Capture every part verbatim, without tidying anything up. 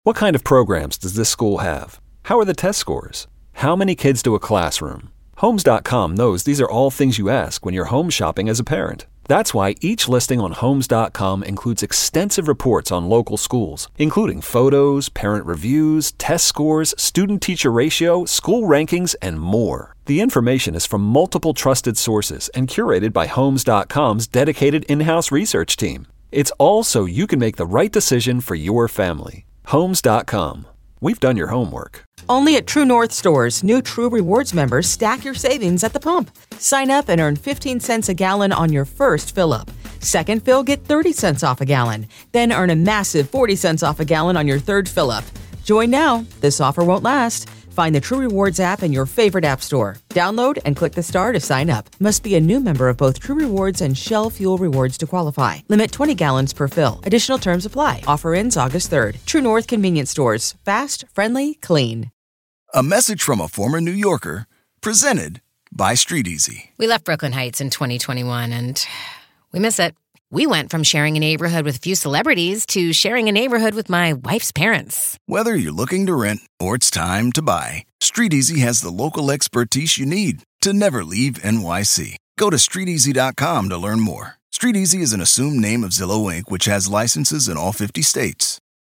What kind of programs does this school have? How are the test scores? How many kids do a classroom? Homes dot com knows these are all things you ask when you're home shopping as a parent. That's why each listing on Homes dot com includes extensive reports on local schools, including photos, parent reviews, test scores, student-teacher ratio, school rankings, and more. The information is from multiple trusted sources and curated by Homes dot com's dedicated in-house research team. It's all so you can make the right decision for your family. Homes dot com. We've done your homework. Only at True North stores, new True Rewards members stack your savings at the pump. Sign up and earn fifteen cents a gallon on your first fill-up. Second fill, get thirty cents off a gallon. Then earn a massive forty cents off a gallon on your third fill-up. Join now. This offer won't last. Find the True Rewards app in your favorite app store. Download and click the star to sign up. Must be a new member of both True Rewards and Shell Fuel Rewards to qualify. Limit twenty gallons per fill. Additional terms apply. Offer ends August third. True North Convenience Stores. Fast, friendly, clean. A message from a former New Yorker, presented by Street Easy. We left Brooklyn Heights in twenty twenty-one, and we miss it. We went from sharing a neighborhood with a few celebrities to sharing a neighborhood with my wife's parents. Whether you're looking to rent or it's time to buy, Street Easy has the local expertise you need to never leave N Y C. Go to street easy dot com to learn more. Street Easy is an assumed name of Zillow Incorporated, which has licenses in all fifty states.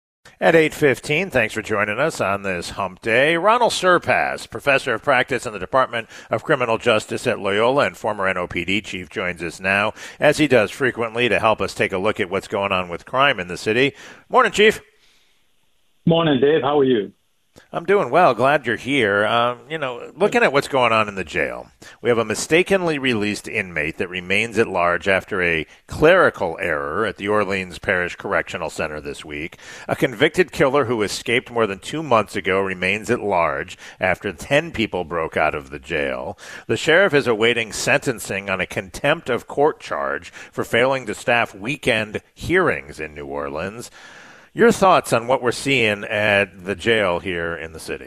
At eight fifteen, thanks for joining us on this hump day. Ronald Surpass, professor of practice in the Department of Criminal Justice at Loyola and former N O P D chief, joins us now, as he does frequently, to help us take a look at what's going on with crime in the city. Morning, Chief. Morning, Dave. How are you? I'm doing well. Glad you're here. Um, you know, looking at what's going on in the jail, we have a mistakenly released inmate that remains at large after a clerical error at the Orleans Parish Correctional Center this week. A convicted killer who escaped more than two months ago remains at large after ten people broke out of the jail. The sheriff is awaiting sentencing on a contempt of court charge for failing to staff weekend hearings in New Orleans. Your thoughts on what we're seeing at the jail here in the city?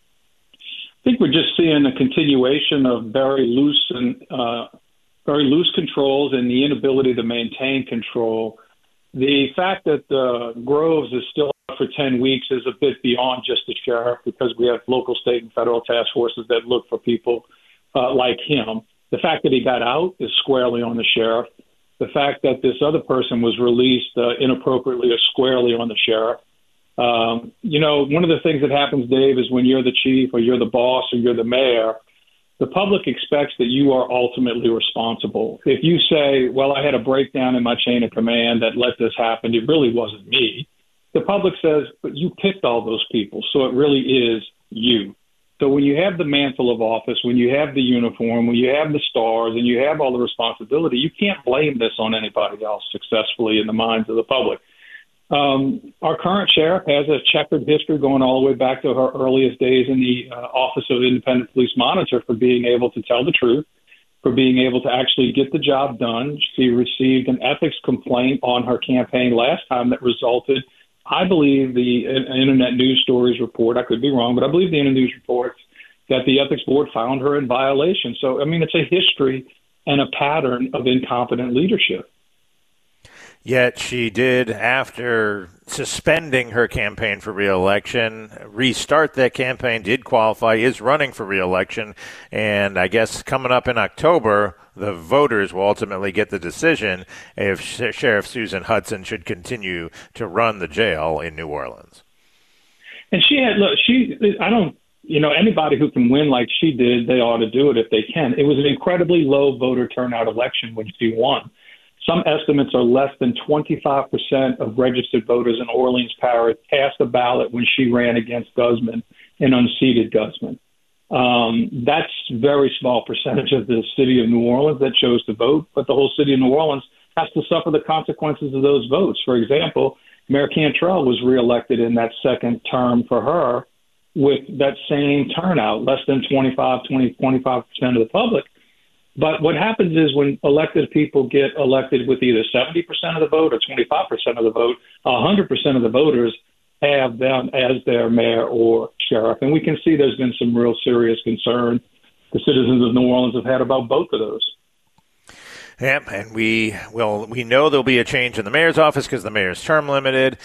I think we're just seeing a continuation of very loose and uh, very loose controls and the inability to maintain control. The fact that uh, Groves is still out for ten weeks is a bit beyond just the sheriff, because we have local, state, and federal task forces that look for people uh, like him. The fact that he got out is squarely on the sheriff. The fact that this other person was released uh, inappropriately is squarely on the sheriff. Um, you know, one of the things that happens, Dave, is when you're the chief or you're the boss or you're the mayor, the public expects that you are ultimately responsible. If you say, well, I had a breakdown in my chain of command that let this happen, it really wasn't me. The public says, but you picked all those people, so it really is you. So when you have the mantle of office, when you have the uniform, when you have the stars, and you have all the responsibility, you can't blame this on anybody else successfully in the minds of the public. Um, our current sheriff has a checkered history going all the way back to her earliest days in the uh, Office of Independent Police Monitor for being able to tell the truth, for being able to actually get the job done. She received an ethics complaint on her campaign last time that resulted, I believe, the uh, Internet News Stories report, I could be wrong, but I believe the Internet News reports that the ethics board found her in violation. So, I mean, it's a history and a pattern of incompetent leadership. Yet she did, after suspending her campaign for re-election, restart that campaign, did qualify, is running for re-election, and I guess coming up in October, the voters will ultimately get the decision if Sheriff Susan Hudson should continue to run the jail in New Orleans. And she had, look, she, I don't, you know, anybody who can win like she did, they ought to do it if they can. It was an incredibly low voter turnout election when she won. Some estimates are less than twenty-five percent of registered voters in Orleans Parish cast a ballot when she ran against Guzman and unseated Guzman. Um, that's a very small percentage of the city of New Orleans that chose to vote, but the whole city of New Orleans has to suffer the consequences of those votes. For example, Mayor Cantrell was reelected in that second term for her with that same turnout, less than twenty-five, twenty, twenty-five percent of the public. But what happens is when elected people get elected with either seventy percent of the vote or twenty-five percent of the vote, one hundred percent of the voters have them as their mayor or sheriff. And we can see there's been some real serious concern the citizens of New Orleans have had about both of those. Yep, and we will. We know there'll be a change in the mayor's office because the mayor's term limited,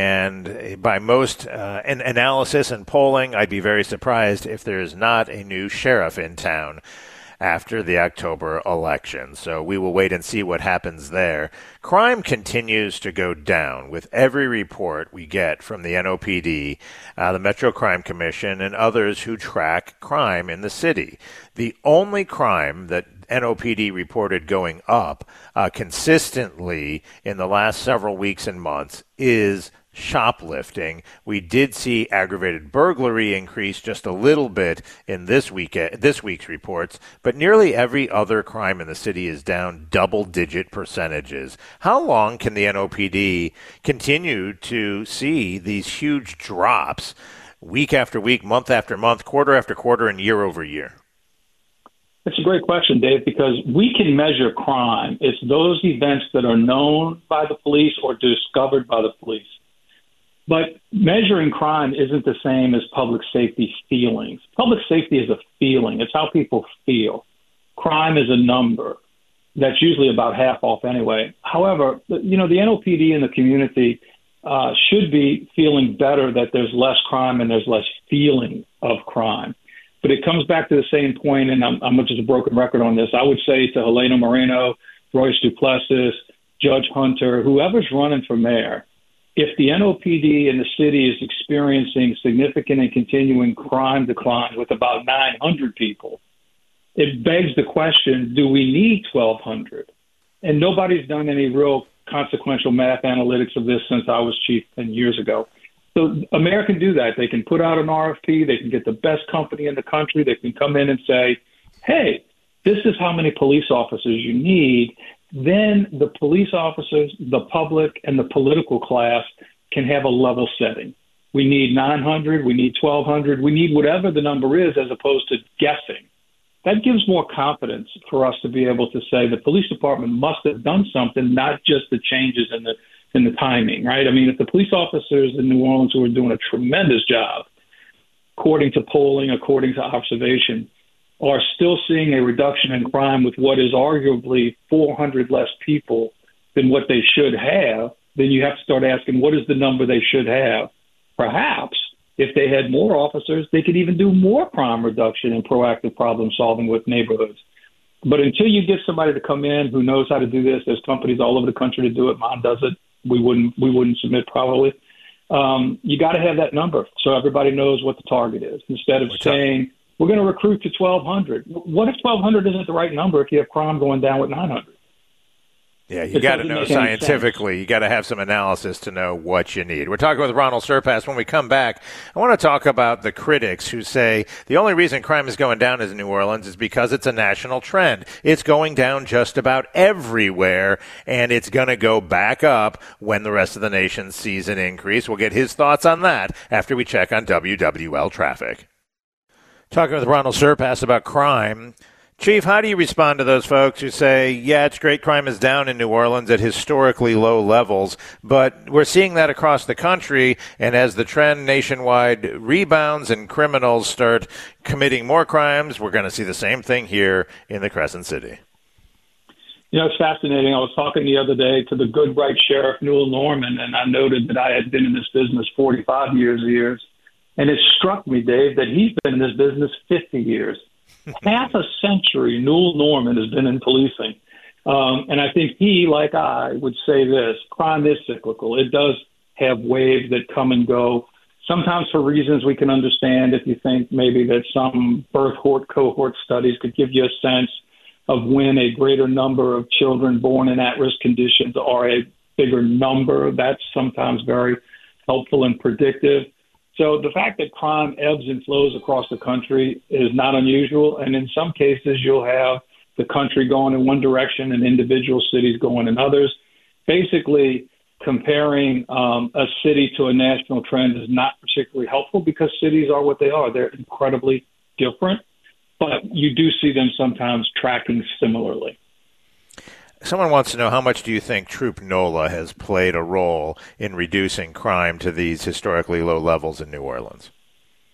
and by most uh, an analysis and polling, I'd be very surprised if there is not a new sheriff in town after the October election. So we will wait and see what happens there. Crime continues to go down with every report we get from the N O P D, uh, the Metro Crime Commission, and others who track crime in the city. The only crime that N O P D reported going up uh, consistently in the last several weeks and months is shoplifting. We did see aggravated burglary increase just a little bit in this week, this week's reports, but nearly every other crime in the city is down double-digit percentages. How long can the N O P D continue to see these huge drops week after week, month after month, quarter after quarter, and year over year? That's a great question, Dave, because we can measure crime. It's those events that are known by the police or discovered by the police. But measuring crime isn't the same as public safety feelings. Public safety is a feeling. It's how people feel. Crime is a number. That's usually about half off anyway. However, you know, the N O P D and the community uh, should be feeling better that there's less crime and there's less feeling of crime. But it comes back to the same point, and I'm, I'm just a broken record on this. I would say to Helena Moreno, Royce Duplessis, Judge Hunter, whoever's running for mayor, if the N O P D in the city is experiencing significant and continuing crime decline with about nine hundred people, it begs the question, do we need twelve hundred? And nobody's done any real consequential math analytics of this since I was chief ten years ago. So a mayor can do that. They can put out an R F P. They can get the best company in the country. They can come in and say, hey, this is how many police officers you need. Then the police officers, the public, and the political class can have a level setting. We need nine hundred, we need twelve hundred, we need whatever the number is as opposed to guessing. That gives more confidence for us to be able to say the police department must have done something, not just the changes in the in the timing, right? I mean, if the police officers in New Orleans who are doing a tremendous job, according to polling, according to observation, are still seeing a reduction in crime with what is arguably four hundred less people than what they should have, then you have to start asking, what is the number they should have? Perhaps if they had more officers, they could even do more crime reduction and proactive problem solving with neighborhoods. But until you get somebody to come in who knows how to do this, there's companies all over the country to do it. Mine does it. We wouldn't, we wouldn't submit probably. Um, you got to have that number so everybody knows what the target is instead of saying, we're going to recruit to twelve hundred. What if twelve hundred isn't the right number if you have crime going down with nine hundred? Yeah, you got to know scientifically. You got to have some analysis to know what you need. We're talking with Ronald Surpass. When we come back, I want to talk about the critics who say the only reason crime is going down in New Orleans is because it's a national trend. It's going down just about everywhere, and it's going to go back up when the rest of the nation sees an increase. We'll get his thoughts on that after we check on W W L traffic. Talking with Ronald Surpass about crime. Chief, how do you respond to those folks who say, yeah, it's great crime is down in New Orleans at historically low levels, but we're seeing that across the country, and as the trend nationwide rebounds and criminals start committing more crimes, we're going to see the same thing here in the Crescent City? You know, it's fascinating. I was talking the other day to the good, bright Sheriff Newell Norman, and I noted that I had been in this business forty-five years, years. And it struck me, Dave, that he's been in this business fifty years. Half a century, Newell Norman has been in policing. Um, and I think he, like I, would say this, crime is cyclical. It does have waves that come and go, sometimes for reasons we can understand if you think maybe that some birth cohort studies could give you a sense of when a greater number of children born in at-risk conditions are a bigger number. That's sometimes very helpful and predictive. So the fact that crime ebbs and flows across the country is not unusual. And in some cases, you'll have the country going in one direction and individual cities going in others. Basically, comparing um, a city to a national trend is not particularly helpful because cities are what they are. They're incredibly different, but you do see them sometimes tracking similarly. Someone wants to know, how much do you think Troop NOLA has played a role in reducing crime to these historically low levels in New Orleans?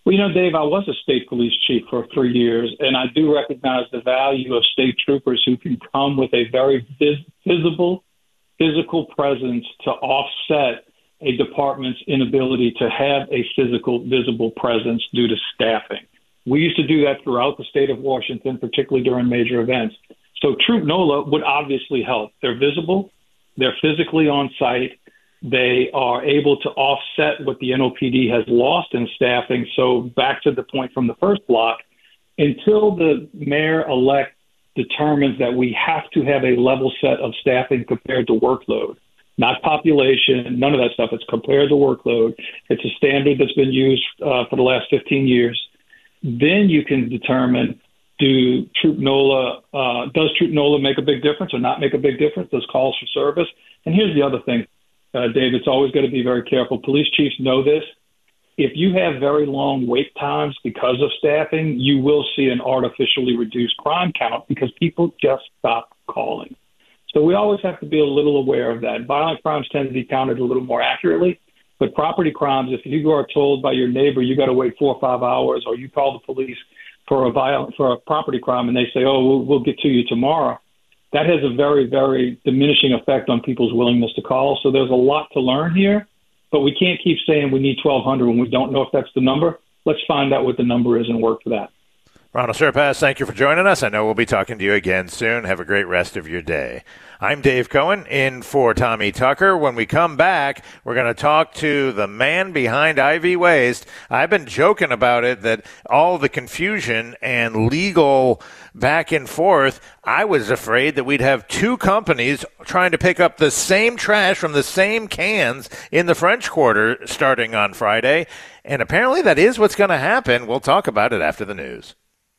Well, you know, Dave, I was a state police chief for three years, and I do recognize the value of state troopers who can come with a very vis- visible, physical presence to offset a department's inability to have a physical, visible presence due to staffing. We used to do that throughout the state of Washington, particularly during major events. So Troop NOLA would obviously help. They're visible. They're physically on site. They are able to offset what the N O P D has lost in staffing. So back to the point from the first block, until the mayor-elect determines that we have to have a level set of staffing compared to workload, not population, none of that stuff. It's compared to workload. It's a standard that's been used uh, for the last fifteen years. Then you can determine, do Troop NOLA, uh, does Troop NOLA make a big difference or not make a big difference? Those calls for service. And here's the other thing, uh, Dave, it's always got to be very careful. Police chiefs know this. If you have very long wait times because of staffing, you will see an artificially reduced crime count because people just stop calling. So we always have to be a little aware of that. Violent crimes tend to be counted a little more accurately, but property crimes, if you are told by your neighbor you got to wait four or five hours, or you call the police for a violent for a property crime and they say, "Oh, we'll, we'll get to you tomorrow," that has a very, very diminishing effect on people's willingness to call. So there's a lot to learn here, but we can't keep saying we need twelve hundred when we don't know if that's the number. Let's find out what the number is and work for that. Ronald Surpass, thank you for joining us. I know we'll be talking to you again soon. Have a great rest of your day. I'm Dave Cohen, in for Tommy Tucker. When we come back, we're going to talk to the man behind I V Waste. I've been joking about it, that all the confusion and legal back and forth, I was afraid that we'd have two companies trying to pick up the same trash from the same cans in the French Quarter starting on Friday. And apparently that is what's going to happen. We'll talk about it after the news.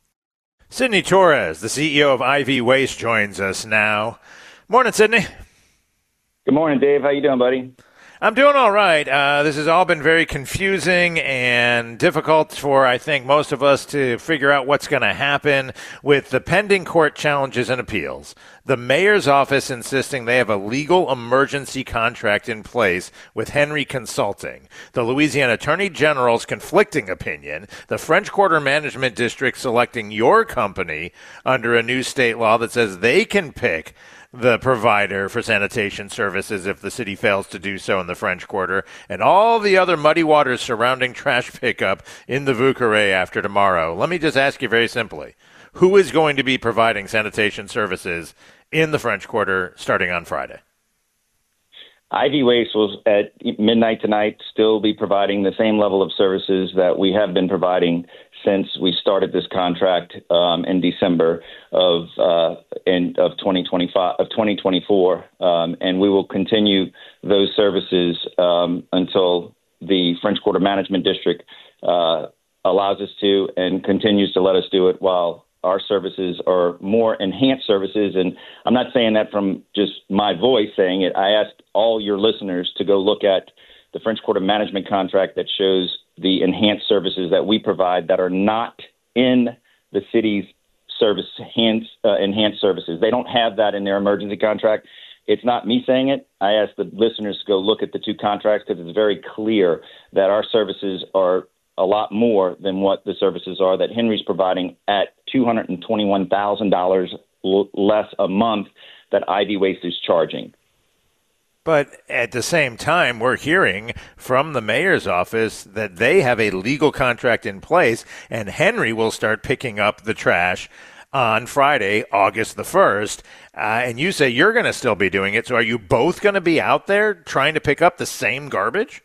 Sidney Torres, the C E O of I V Waste, joins us now. Morning, Sidney. Good morning, Dave. How you doing, buddy? I'm doing all right. Uh, this has all been very confusing and difficult for, I think, most of us to figure out what's going to happen with the pending court challenges and appeals. The mayor's office insisting they have a legal emergency contract in place with Henry Consulting. The Louisiana Attorney General's conflicting opinion. The French Quarter Management District selecting your company under a new state law that says they can pick the provider for sanitation services if the city fails to do so in the French Quarter, and all the other muddy waters surrounding trash pickup in the Vieux Carré after tomorrow. Let me just ask you very simply, who is going to be providing sanitation services in the French Quarter starting on Friday? I V Waste will, at midnight tonight, still be providing the same level of services that we have been providing since we started this contract um, in December of uh, in, of twenty twenty-five of twenty twenty-four, um, and we will continue those services um, until the French Quarter Management District uh, allows us to, and continues to let us do it while our services are more enhanced services. And I'm not saying that from just my voice saying it. I asked all your listeners to go look at the French Quarter Management contract that shows the enhanced services that we provide that are not in the city's service enhanced, uh, enhanced services. They don't have that in their emergency contract. It's not me saying it. I asked the listeners to go look at the two contracts because it's very clear that our services are a lot more than what the services are that Henry's providing at two hundred twenty-one thousand dollars l- less a month that I V Waste is charging. But at the same time, we're hearing from the mayor's office that they have a legal contract in place, and Henry will start picking up the trash on Friday, August the first. Uh, and you say you're going to still be doing it. So are you both going to be out there trying to pick up the same garbage?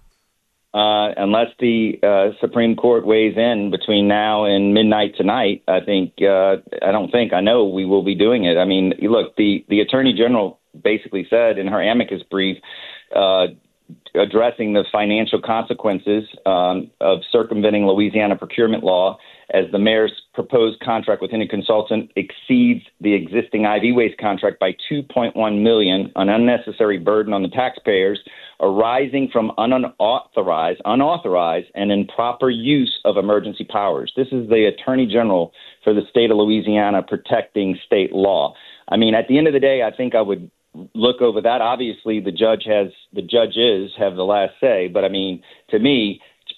Uh, unless the uh, Supreme Court weighs in between now and midnight tonight, I think, uh, I don't think, I know we will be doing it. I mean, look, the, the Attorney General basically said in her amicus brief, uh, addressing the financial consequences um, of circumventing Louisiana procurement law as the mayor's proposed contract with Henry Consultant exceeds the existing I V Waste contract by two point one million dollars, an unnecessary burden on the taxpayers arising from unauthorized, unauthorized and improper use of emergency powers. This is the Attorney General for the state of Louisiana protecting state law. I mean, at the end of the day, I think I would look over that. Obviously, the judge has, the judges have the last say, but I mean, to me, it's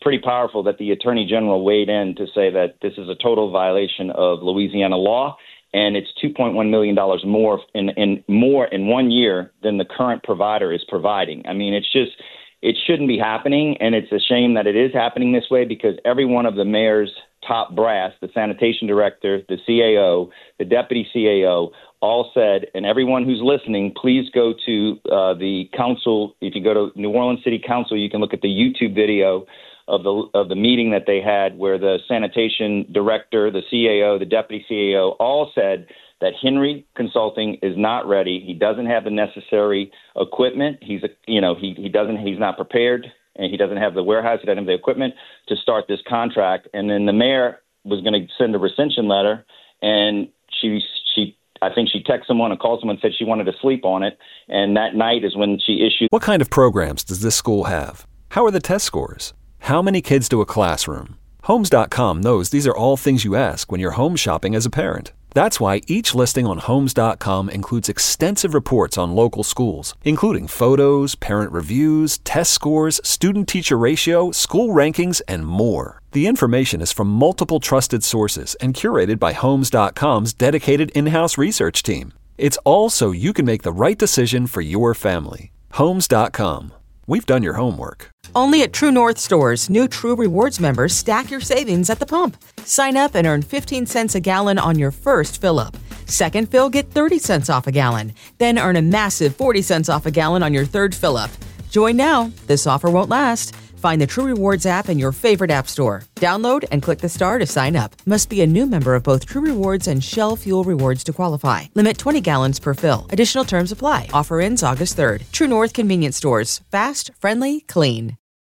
pretty powerful that the Attorney General weighed in to say that this is a total violation of Louisiana law, and it's two point one million dollars more in, in more in one year than the current provider is providing. I mean, it's just it shouldn't be happening, and it's a shame that it is happening this way because every one of the mayor's top brass, the sanitation director, the C A O, the deputy C A O, all said, and everyone who's listening, please go to uh, the council. If you go to New Orleans City Council, you can look at the YouTube video of the of the meeting that they had where the sanitation director, the C A O, the deputy C A O all said that Henry Consulting is not ready. He doesn't have the necessary equipment. He's a, you know, he he doesn't he's not prepared, and he doesn't have the warehouse, he doesn't have the equipment to start this contract. And then the mayor was going to send a rescission letter, and she she I think she texted someone and called someone and said she wanted to sleep on it. And that night is when she issued. What kind of programs does this school have? How are the test scores? How many kids do a classroom? Homes dot com knows these are all things you ask when you're home shopping as a parent. That's why each listing on Homes dot com includes extensive reports on local schools, including photos, parent reviews, test scores, student-teacher ratio, school rankings, and more. The information is from multiple trusted sources and curated by Homes dot com's dedicated in-house research team. It's all so you can make the right decision for your family. Homes dot com. We've done your homework. Only at True North stores, new True Rewards members stack your savings at the pump. Sign up and earn fifteen cents a gallon on your first fill-up. Second fill, get thirty cents off a gallon. Then earn a massive forty cents off a gallon on your third fill-up. Join now. This offer won't last. Find the True Rewards app in your favorite app store. Download and click the star to sign up. Must be a new member of both True Rewards and Shell Fuel Rewards to qualify. Limit twenty gallons per fill. Additional terms apply. Offer ends August third. True North Convenience Stores. Fast, friendly, clean.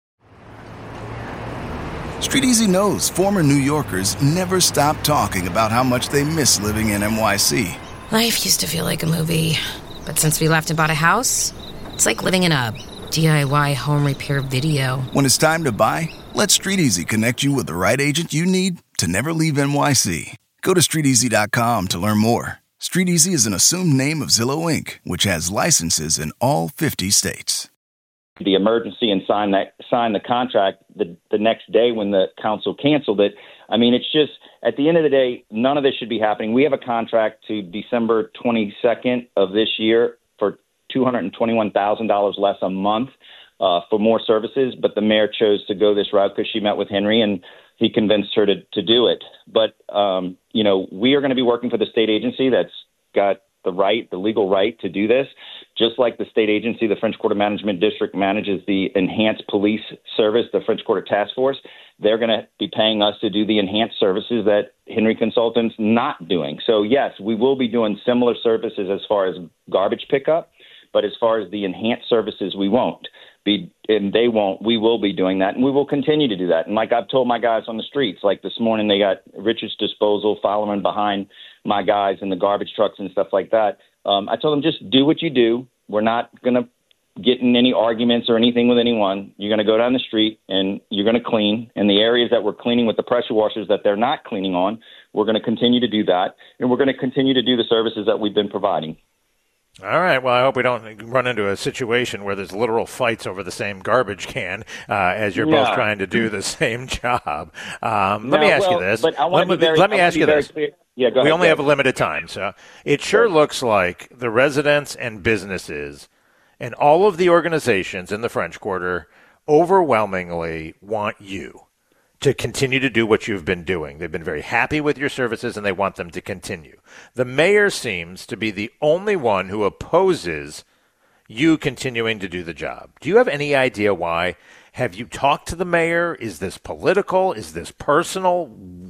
Street Easy knows former New Yorkers never stop talking about how much they miss living in N Y C. Life used to feel like a movie, but since we left and bought a house, it's like living in a D I Y home repair video. When it's time to buy, let Street Easy connect you with the right agent you need to never leave N Y C. Go to street easy dot com to learn more. Street Easy is an assumed name of Zillow Incorporated, which has licenses in all fifty states. The emergency and sign that sign the contract the, the next day when the council canceled it. I mean, it's just, at the end of the day, none of this should be happening. We have a contract to December twenty-second of this year for two hundred twenty-one thousand dollars less a month uh, for more services, but the mayor chose to go this route because she met with Henry and he convinced her to, to do it. But, um, you know, we are going to be working for the state agency that's got the right, the legal right to do this, just like the state agency, the French Quarter Management District manages the enhanced police service, the French Quarter Task Force. They're going to be paying us to do the enhanced services that Henry Consultant's not doing. So, yes, we will be doing similar services as far as garbage pickup, but as far as the enhanced services, we won't be, and they won't. We will be doing that, and we will continue to do that. And like I've told my guys on the streets, like this morning, they got Richards Disposal following behind my guys in the garbage trucks and stuff like that. Um, I told them, just do what you do. We're not going to get in any arguments or anything with anyone. You're going to go down the street and you're going to clean. And the areas that we're cleaning with the pressure washers that they're not cleaning on, we're going to continue to do that. And we're going to continue to do the services that we've been providing. All right. Well, I hope we don't run into a situation where there's literal fights over the same garbage can uh, as you're yeah. both trying to do the same job. Um, no, let me ask well, you this. But I let, be very, let me I ask you this. Clear. Yeah, go we ahead, only go have a ahead. limited time, so it sure sure. looks like the residents and businesses and all of the organizations in the French Quarter overwhelmingly want you to continue to do what you've been doing. They've been very happy with your services, and they want them to continue. The mayor seems to be the only one who opposes you continuing to do the job. Do you have any idea why? Have you talked to the mayor? Is this political? Is this personal?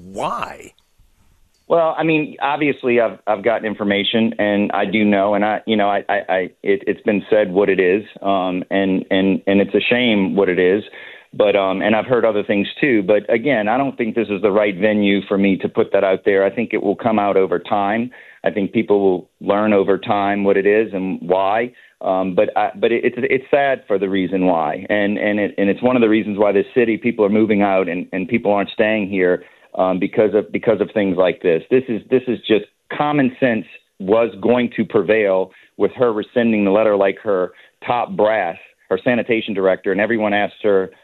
Why? Well, I mean, obviously, I've I've gotten information, and I do know, and I, you know, I, I, I it, it's been said what it is, um, and and and it's a shame what it is. But um, and I've heard other things too. But again, I don't think this is the right venue for me to put that out there. I think it will come out over time. I think people will learn over time what it is and why. Um, but I, but it, it's it's sad for the reason why, and and it, and it's one of the reasons why this city people are moving out and, and people aren't staying here um, because of because of things like this. This is this is just common sense was going to prevail with her rescinding the letter, like her top brass, her sanitation director, and everyone asked her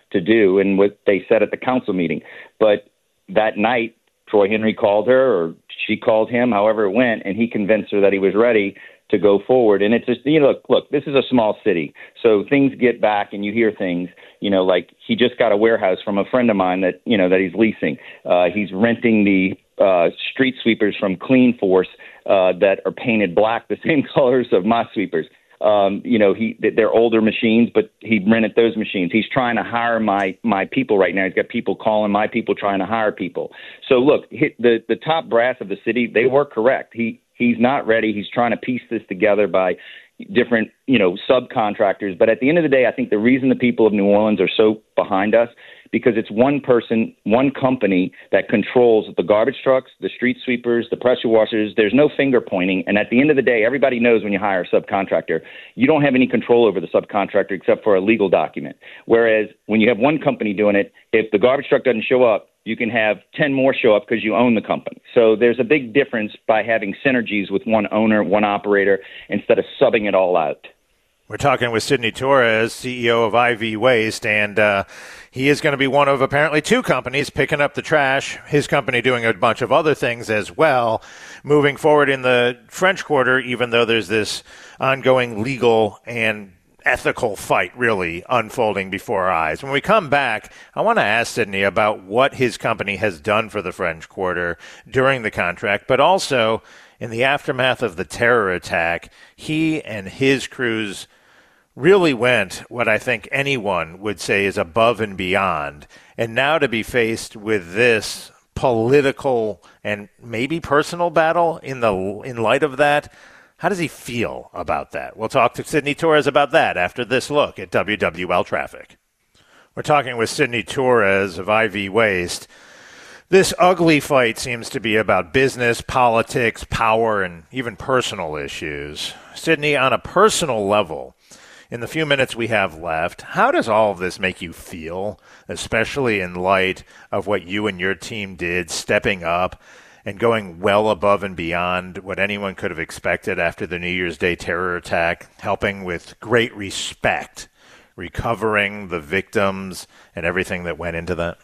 to do and what they said at the council meeting. But that night, Troy Henry called her, or she called him, however it went, and he convinced her that he was ready to go forward. And it's just, you know, look, look, this is a small city, so things get back and you hear things, you know, like he just got a warehouse from a friend of mine that, you know, that he's leasing. Uh, he's renting the uh, street sweepers from Clean Force uh, that are painted black, the same colors of my sweepers. Um, you know, he they're older machines, but he rented those machines. He's trying to hire my my people right now. He's got people calling my people trying to hire people. So look, the the top brass of the city, they were correct. He he's not ready. He's trying to piece this together by different, you know, subcontractors. But at the end of the day, I think the reason the people of New Orleans are so behind us, because it's one person, one company that controls the garbage trucks, the street sweepers, the pressure washers. There's no finger pointing. And at the end of the day, everybody knows when you hire a subcontractor, you don't have any control over the subcontractor except for a legal document. Whereas when you have one company doing it, if the garbage truck doesn't show up, you can have ten more show up because you own the company. So there's a big difference by having synergies with one owner, one operator, instead of subbing it all out. We're talking with Sidney Torres, C E O of I V Waste, and uh, he is going to be one of apparently two companies picking up the trash, his company doing a bunch of other things as well, moving forward in the French Quarter, even though there's this ongoing legal and ethical fight really unfolding before our eyes. When we come back, I want to ask Sidney about what his company has done for the French Quarter during the contract, but also in the aftermath of the terror attack, he and his crews really went what I think anyone would say is above and beyond. And now to be faced with this political and maybe personal battle in the in light of that, how does he feel about that? We'll talk to Sidney Torres about that after this look at W W L Traffic. We're talking with Sidney Torres of I V Waste. This ugly fight seems to be about business, politics, power, and even personal issues. Sidney, on a personal level, in the few minutes we have left, how does all of this make you feel, especially in light of what you and your team did, stepping up and going well above and beyond what anyone could have expected after the New Year's Day terror attack, helping with great respect, recovering the victims and everything that went into that?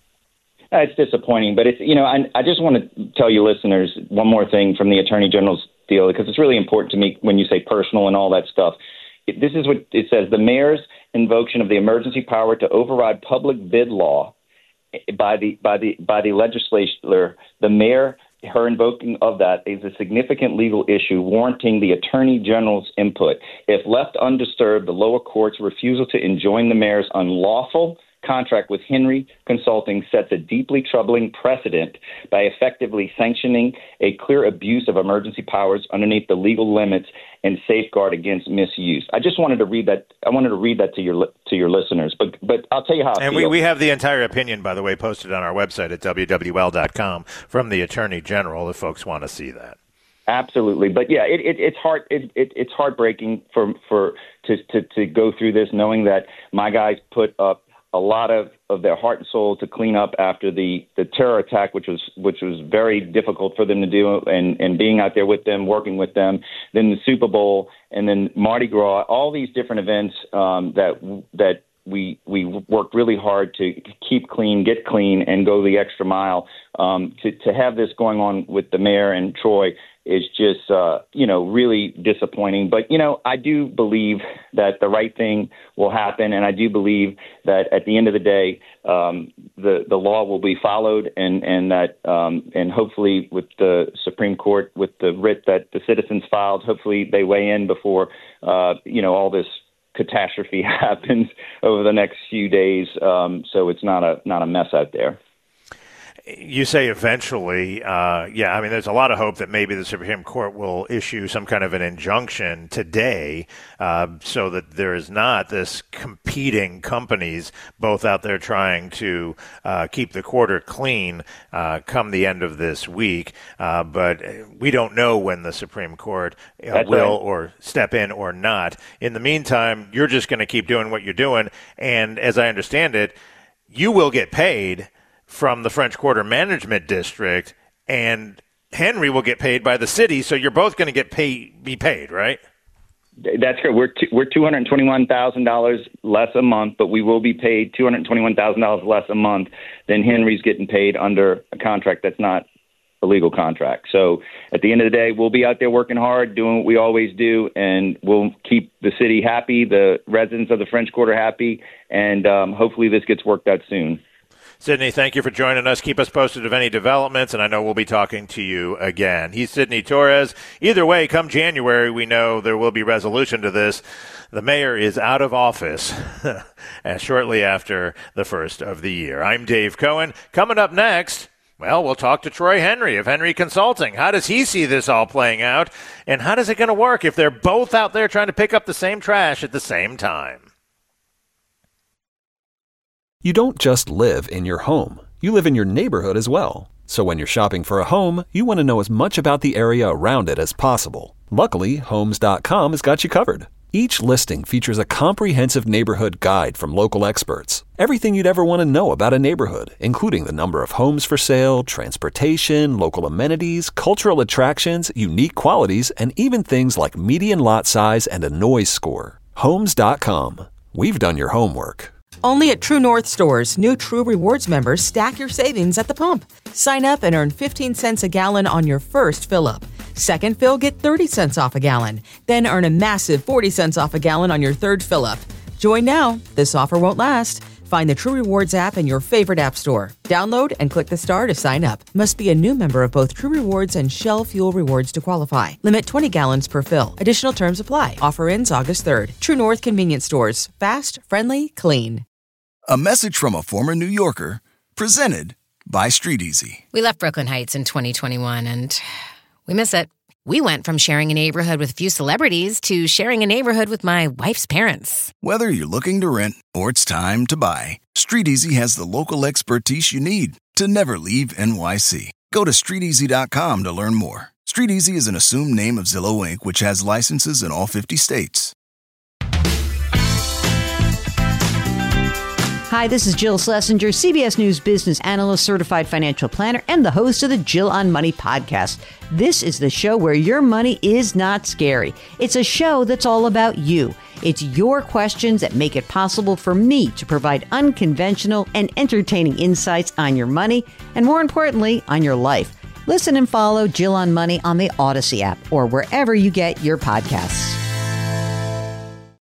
Uh, it's disappointing, but it's, you know, I, I just want to tell you listeners one more thing from the Attorney General's deal, because it's really important to me when you say personal and all that stuff. It, this is what it says: the mayor's invocation of the emergency power to override public bid law by the by the by the legislature. The mayor, her invoking of that is a significant legal issue warranting the Attorney General's input. If left undisturbed, the lower court's refusal to enjoin the mayor's unlawful contract with Henry Consulting sets a deeply troubling precedent by effectively sanctioning a clear abuse of emergency powers underneath the legal limits and safeguard against misuse. I just wanted to read that. I wanted to read that to your to your listeners. But but I'll tell you how. I and feel. we we have the entire opinion, by the way, posted on our website at W W L dot com from the Attorney General if folks want to see that. Absolutely, but yeah, it, it, it's heart it, it, it's heartbreaking for for to, to to go through this, knowing that my guys put up a lot of, of their heart and soul to clean up after the, the terror attack, which was which was very difficult for them to do, and, and being out there with them, working with them, then the Super Bowl, and then Mardi Gras, all these different events um, that that we we worked really hard to keep clean, get clean, and go the extra mile. Um, to, to have this going on with the mayor and Troy is just, uh, you know, really disappointing. But, you know, I do believe that the right thing will happen, and I do believe that at the end of the day, um, the the law will be followed, and and that um, and hopefully with the Supreme Court, with the writ that the citizens filed, hopefully they weigh in before, uh, you know, all this catastrophe happens over the next few days, um, so it's not a not a mess out there. You say eventually, uh, yeah, I mean, there's a lot of hope that maybe the Supreme Court will issue some kind of an injunction today uh, so that there is not this competing companies both out there trying to uh, keep the quarter clean uh, come the end of this week. Uh, but we don't know when the Supreme Court uh, will right. or step in or not. In the meantime, you're just going to keep doing what you're doing. And as I understand it, you will get paid from the French Quarter Management District, and Henry will get paid by the city, so you're both going to get pay, be paid, right? That's correct. We're t- we're two hundred twenty-one thousand dollars less a month, but we will be paid two hundred twenty-one thousand dollars less a month than Henry's getting paid under a contract that's not a legal contract. So at the end of the day, we'll be out there working hard, doing what we always do, and we'll keep the city happy, the residents of the French Quarter happy, and um, hopefully this gets worked out soon. Sidney, thank you for joining us. Keep us posted of any developments, and I know we'll be talking to you again. He's Sidney Torres. Either way, come January, we know there will be resolution to this. The mayor is out of office shortly after the first of the year. I'm Dave Cohen. Coming up next, well, we'll talk to Troy Henry of Henry Consulting. How does he see this all playing out, and how is it going to work if they're both out there trying to pick up the same trash at the same time? You don't just live in your home. You live in your neighborhood as well. So when you're shopping for a home, you want to know as much about the area around it as possible. Luckily, Homes dot com has got you covered. Each listing features a comprehensive neighborhood guide from local experts. Everything you'd ever want to know about a neighborhood, including the number of homes for sale, transportation, local amenities, cultural attractions, unique qualities, and even things like median lot size and a noise score. Homes dot com. We've done your homework. Only at True North stores, new True Rewards members stack your savings at the pump. Sign up and earn fifteen cents a gallon on your first fill-up. Second fill, get thirty cents off a gallon. Then earn a massive forty cents off a gallon on your third fill-up. Join now. This offer won't last. Find the True Rewards app in your favorite app store. Download and click the star to sign up. Must be a new member of both True Rewards and Shell Fuel Rewards to qualify. Limit twenty gallons per fill. Additional terms apply. Offer ends August third. True North Convenience Stores. Fast, friendly, clean. A message from a former New Yorker, presented by Street Easy. We left Brooklyn Heights in twenty twenty-one, and we miss it. We went from sharing a neighborhood with a few celebrities to sharing a neighborhood with my wife's parents. Whether you're looking to rent or it's time to buy, Street Easy has the local expertise you need to never leave N Y C. Go to street easy dot com to learn more. Street Easy is an assumed name of Zillow Incorporated, which has licenses in all fifty states. Hi, this is Jill Schlesinger, C B S News business analyst, certified financial planner, and the host of the Jill on Money podcast. This is the show where your money is not scary. It's a show that's all about you. It's your questions that make it possible for me to provide unconventional and entertaining insights on your money, and more importantly, on your life. Listen and follow Jill on Money on the Odyssey app or wherever you get your podcasts.